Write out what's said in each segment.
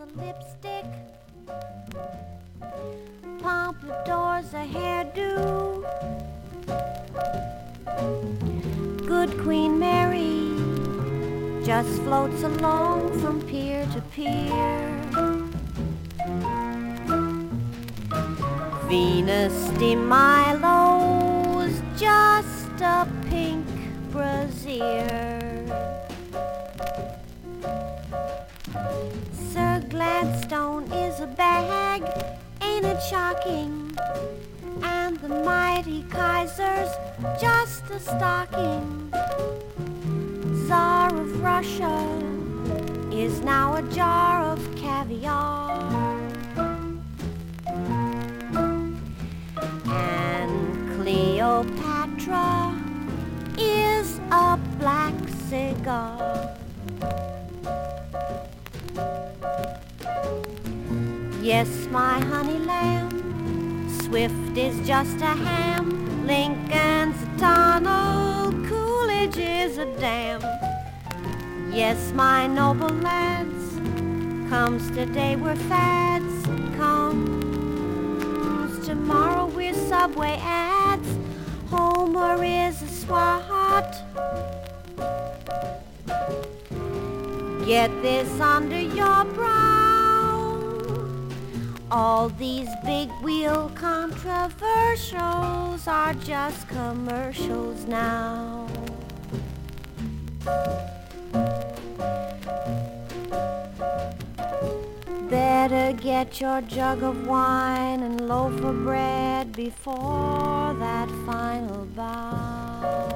lipstick, pompadour's a hairdo. Good Queen Mary just floats along from pier to pier. Venus de Milo's just a pink brassiere. Sir Gladstone is a bag, ain't it shocking? And the mighty Kaiser's just a stocking. Tsar of Russia is now a jar of caviar. And Cleopatra is a black cigar. Yes, my honey lamb, Swift is just a ham, Lincoln's a tunnel, Coolidge is a dam. Yes, my noble lads, comes today we're fads, comes tomorrow we're Subway ads. Homer is a swat. Get this under your brow. All these big wheel controversials are just commercials now. Better get your jug of wine and loaf of bread before that final bow.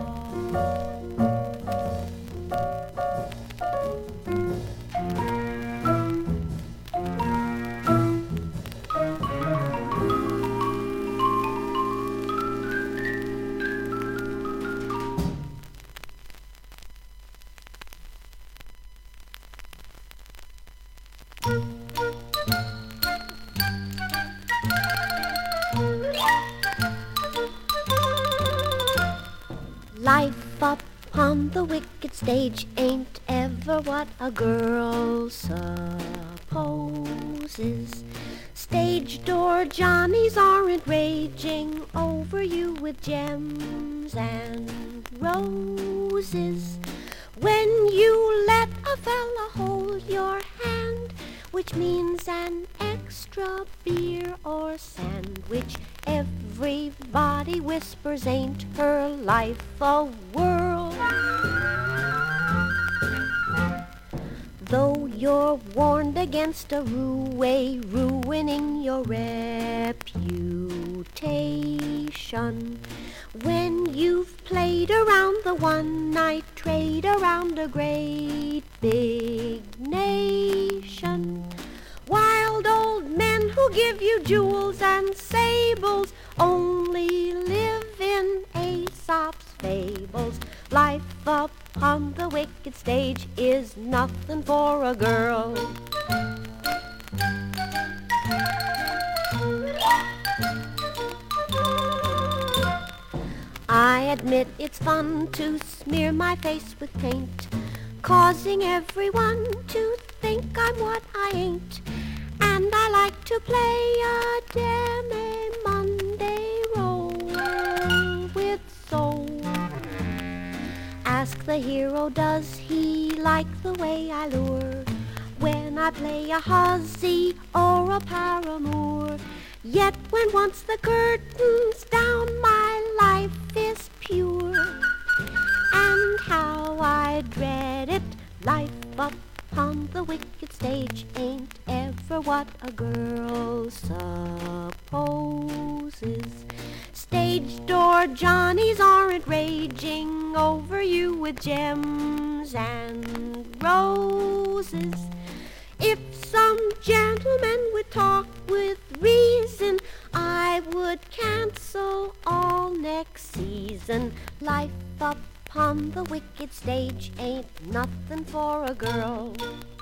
Life upon the wicked stage ain't ever what a girl supposes. Stage door Johnnies aren't raging over you with gems and roses. When you let a fella hold your hand, which means an extra beer or sandwich, everybody whispers, ain't her life a whirl? Though you're warned against a roue ruining your reputation, when you've played around the one-night trade around a great big nation, wild old men who give you jewels and sables only live in Aesop's fables. Life upon the wicked stage is nothing for a girl. I admit it's fun to smear my face with paint, causing everyone to think I'm what I ain't. And I like to play a demi-Monday role with soul. Ask the hero, does he like the way I lure when I play a hussy or a paramour? Yet when once the curtain's down, my life is pure. And how I dread it, life upon the wicked stage ain't ever what a girl supposes. Stage door Johnnies aren't raging over you with gems and roses. If some gentleman would talk with reason, I would cancel all next season. Life upon the wicked stage ain't nothing for a girl.